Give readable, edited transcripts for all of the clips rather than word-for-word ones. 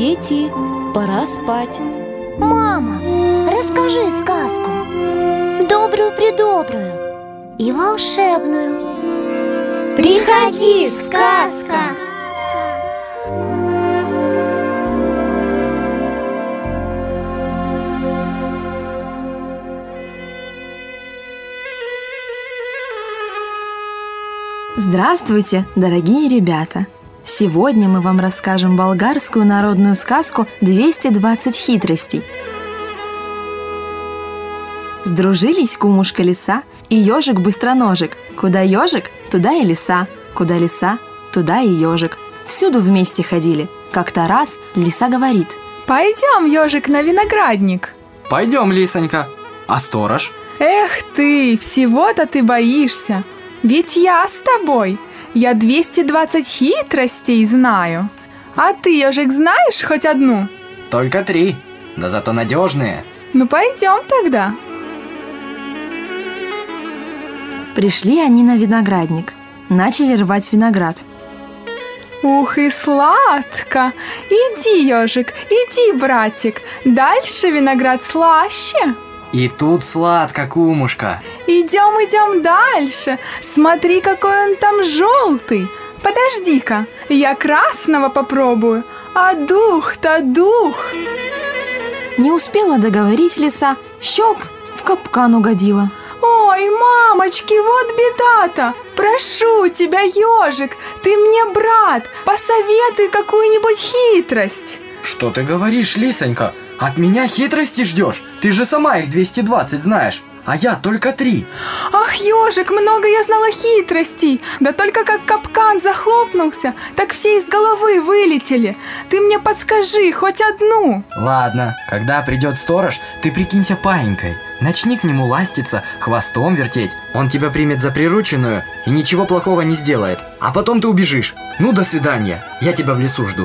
Дети, пора спать. Мама, расскажи сказку. Добрую-предобрую и волшебную. Приходи, сказка! Здравствуйте, дорогие ребята! Сегодня мы вам расскажем болгарскую народную сказку «220 хитростей». Сдружились кумушка лиса и ежик быстроножек. Куда ежик, туда и лиса, куда лиса, туда и ежик. Всюду вместе ходили. Как-то раз лиса говорит: «Пойдем, ежик, на виноградник». «Пойдем, лисонька. А сторож?» «Эх ты, всего-то ты боишься. Ведь я с тобой. Я 220 хитростей знаю. А ты, ежик, знаешь хоть одну?» «Только 3, да зато надежные». «Ну, пойдем тогда». Пришли они на виноградник. Начали рвать виноград. Ух, и сладко! Иди, ежик, иди, братик. Дальше виноград слаще. И тут сладко, кумушка. Идем дальше. Смотри, какой он там желтый. Подожди-ка, я красного попробую. А дух-то дух. Не успела договорить лиса, щелк, в капкан угодила. Ой, мамочки, вот беда-то. Прошу тебя, ежик, ты мне брат, посоветуй какую-нибудь хитрость. Что ты говоришь, лисонька? От меня хитрости ждешь? Ты же сама их 220 знаешь, а я только 3. Ах, ежик, много я знала хитростей. Да только как капкан захлопнулся, так все из головы вылетели. Ты мне подскажи хоть одну. Ладно, когда придет сторож, ты прикинься паинькой. Начни к нему ластиться, хвостом вертеть. Он тебя примет за прирученную и ничего плохого не сделает. А потом ты убежишь. Ну, до свидания, я тебя в лесу жду.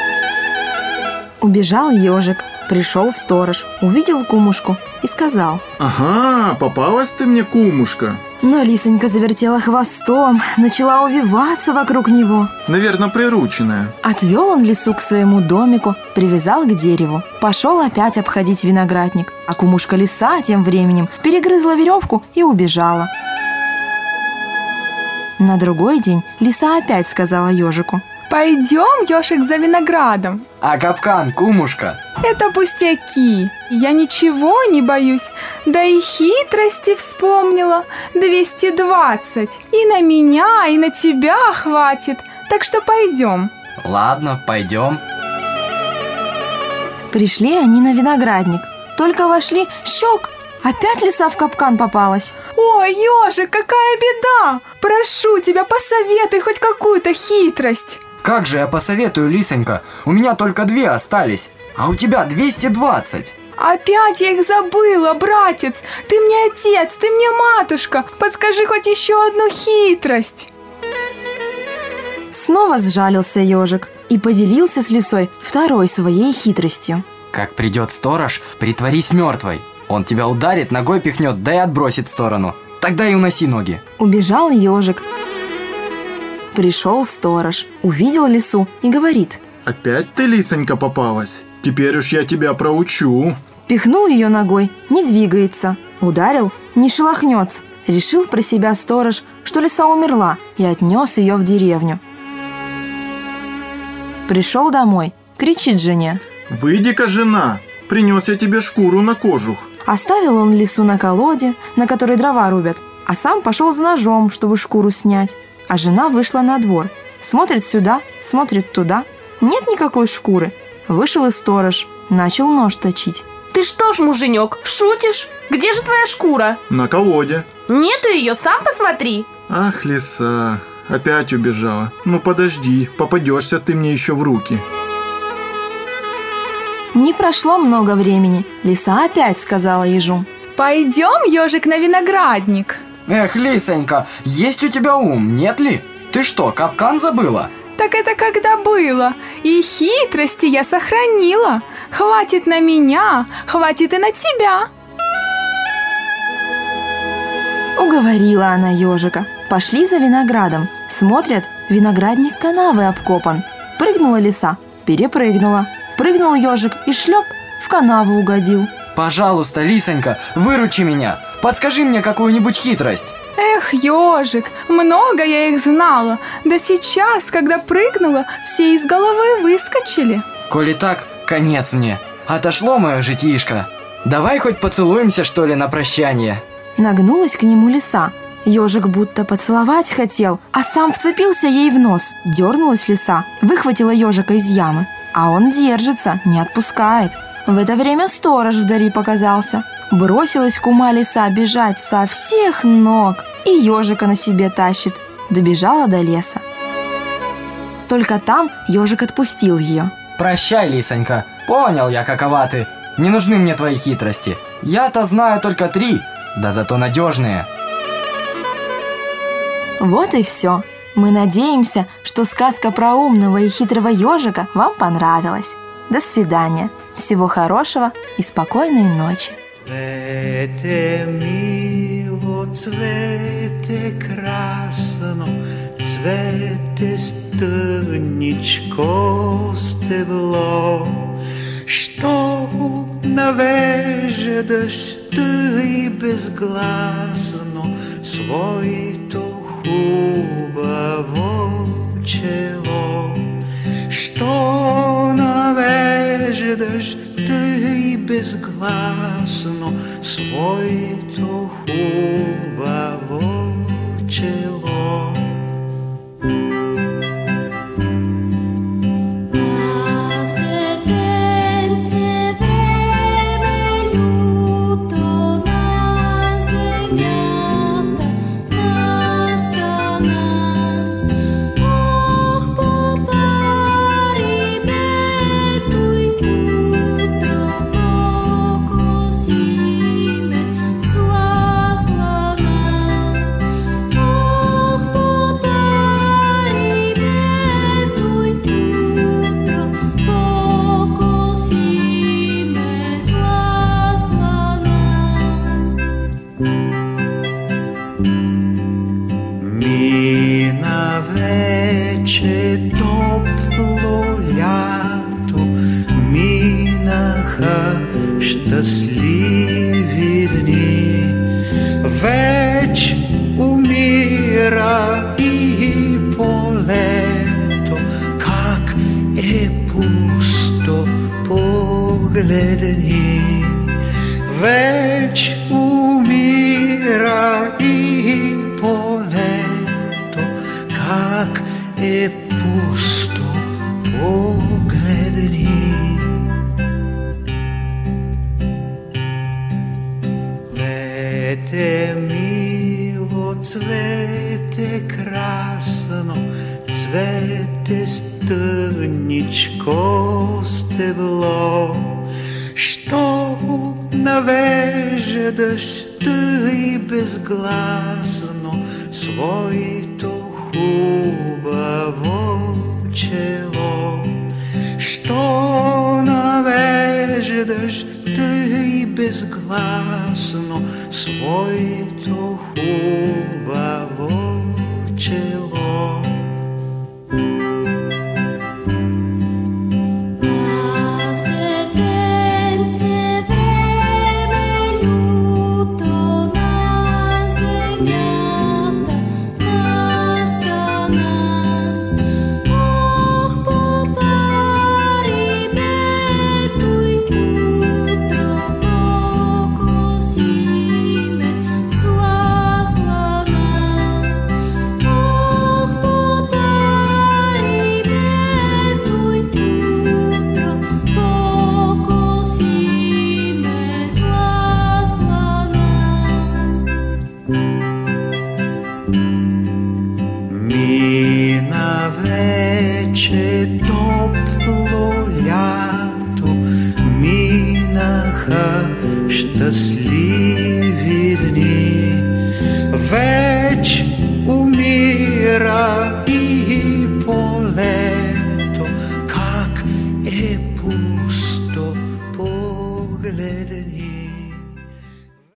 Убежал ежик. Пришел сторож, увидел кумушку и сказал: «Ага, попалась ты мне, кумушка». Но лисонька завертела хвостом, начала увиваться вокруг него. Наверное, прирученная. Отвел он лису к своему домику, привязал к дереву. Пошел опять обходить виноградник. А кумушка лиса тем временем перегрызла веревку и убежала. На другой день лиса опять сказала ежику: «Пойдем, ежик, за виноградом». А капкан, кумушка? Это пустяки. Я ничего не боюсь. Да и хитрости вспомнила. 220. И на меня, и на тебя хватит. Так что пойдем. Ладно, пойдем. Пришли они на виноградник. Только вошли, щелк, опять лиса в капкан попалась. Ой, ежик, какая беда! Прошу тебя, посоветуй хоть какую-то хитрость. Как же я посоветую, лисонька? У меня только 2 остались, а у тебя 220. Опять я их забыла, братец. Ты мне отец, ты мне матушка. Подскажи хоть еще одну хитрость. Снова сжалился ежик и поделился с лисой второй своей хитростью. Как придет сторож, притворись мертвой. Он тебя ударит, ногой пихнет, да и отбросит в сторону. Тогда и уноси ноги. Убежал ежик. Пришел сторож, увидел лису и говорит: «Опять ты, лисонька, попалась? Теперь уж я тебя проучу». Пихнул ее ногой, не двигается. Ударил, не шелохнется. Решил про себя сторож, что лиса умерла, и отнес ее в деревню. Пришел домой, кричит жене: «Выйди-ка, жена, принес я тебе шкуру на кожух». Оставил он лису на колоде, на которой дрова рубят, а сам пошел за ножом, чтобы шкуру снять. А жена вышла на двор. Смотрит сюда, смотрит туда. Нет никакой шкуры. Вышел и сторож, начал нож точить. Ты что ж, муженек, шутишь? Где же твоя шкура? На колоде. Нету ее, сам посмотри. Ах, лиса, опять убежала. Ну подожди, попадешься ты мне еще в руки. Не прошло много времени. Лиса опять сказала ежу: «Пойдем, ежик, на виноградник». Эх, лисонька, есть у тебя ум, нет ли? Ты что, капкан забыла? Так это когда было. И хитрости я сохранила. Хватит на меня, хватит и на тебя. Уговорила она ежика. Пошли за виноградом. Смотрят, виноградник канавы обкопан. Прыгнула лиса, перепрыгнула. Прыгнул ежик и шлеп в канаву угодил. Пожалуйста, Лисонька, выручи меня. Подскажи мне какую-нибудь хитрость. Эх, ежик, много я их знала. Да сейчас, когда прыгнула, все из головы выскочили. Коли так, конец мне. Отошло мое житишко. Давай хоть поцелуемся, что ли, на прощание. Нагнулась к нему лиса. Ежик будто поцеловать хотел, а сам вцепился ей в нос. Дернулась лиса, выхватила ежика из ямы. А он держится, не отпускает. В это время сторож вдали показался. Бросилась кума лиса бежать со всех ног и ежика на себе тащит. Добежала до леса. Только там ежик отпустил ее. Прощай, Лисонька, понял я, какова ты. Не нужны мне твои хитрости. Я-то знаю только 3, да зато надежные. Вот и все. Мы надеемся, что сказка про умного и хитрого ежика вам понравилась. До свидания. Всего хорошего и спокойной ночи. Цвете мило, цвете красно, цвете стъничко стебло. Що навеждаш ти безгласно своето хубаво чело? Що навеждаш ти безгласно своето хубаво чело? Мина вече топло лято, минаха щастливи дни. Веч умира и полето, как е пусто, погледни. Веч умира и полето, как е пусто, погледни. Цвете мило, цвете красно, цвете стъничко стебло. Що навеждаш ти безгласно своето хубаво чело? Що навеждаш ти безгласно своето хубаво чело? Мина вече топло лято, минаха щастливи дни. Веч умира